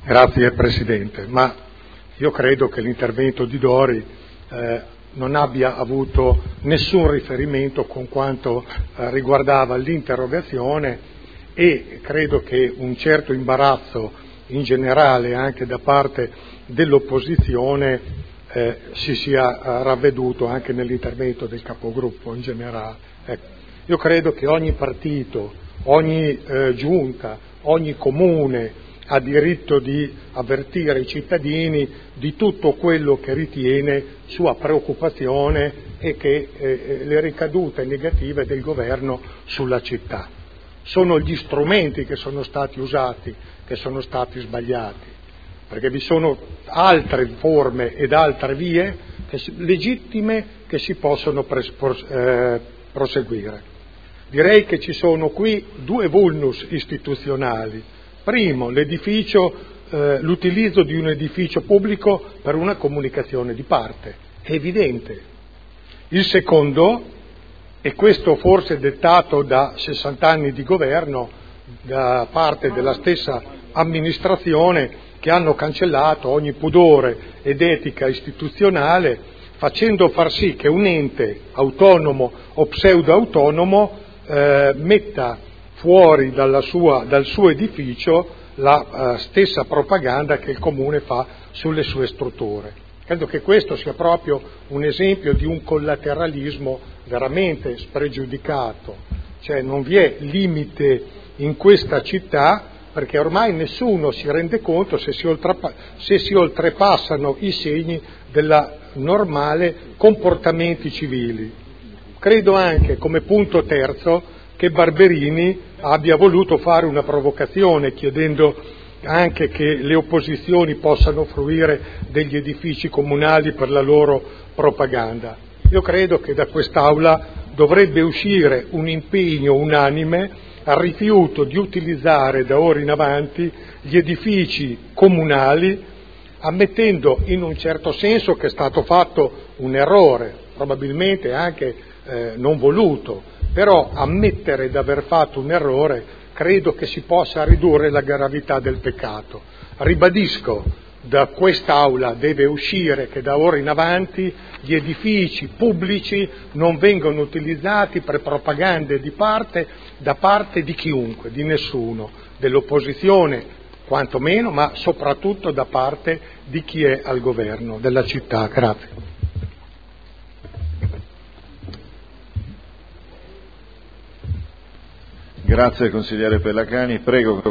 Grazie Presidente, ma io credo che l'intervento di Dori non abbia avuto nessun riferimento con quanto riguardava l'interrogazione, e credo che un certo imbarazzo in generale anche da parte dell'opposizione si sia ravveduto anche nell'intervento del capogruppo in generale. Io credo che ogni partito, ogni giunta, ogni comune ha diritto di avvertire i cittadini di tutto quello che ritiene sua preoccupazione e che le ricadute negative del governo sulla città. Sono gli strumenti che sono stati usati che sono stati sbagliati, perché vi sono altre forme ed altre vie legittime che si possono proseguire. Direi che ci sono qui due vulnus istituzionali. Primo, l'utilizzo di un edificio pubblico per una comunicazione di parte, è evidente. Il secondo, e questo forse dettato da 60 anni di governo da parte della stessa amministrazione, che hanno cancellato ogni pudore ed etica istituzionale, facendo far sì che un ente autonomo o pseudo-autonomo metta fuori dal suo edificio la stessa propaganda che il Comune fa sulle sue strutture. Credo che questo sia proprio un esempio di un collateralismo veramente spregiudicato, cioè non vi è limite in questa città, perché ormai nessuno si rende conto se si oltrepassano i segni della normale comportamenti civili. Credo anche, come punto terzo, che Barberini abbia voluto fare una provocazione chiedendo anche che le opposizioni possano fruire degli edifici comunali per la loro propaganda. Io credo che da quest'Aula dovrebbe uscire un impegno unanime al rifiuto di utilizzare da ora in avanti gli edifici comunali, ammettendo in un certo senso che è stato fatto un errore, probabilmente anche non voluto, però ammettere di aver fatto un errore credo che si possa ridurre la gravità del peccato. Ribadisco, da quest'Aula deve uscire che da ora in avanti gli edifici pubblici non vengono utilizzati per propagande di parte da parte di chiunque, di nessuno, dell'opposizione quantomeno, ma soprattutto da parte di chi è al governo della città. Grazie. Grazie consigliere Pellacani, prego.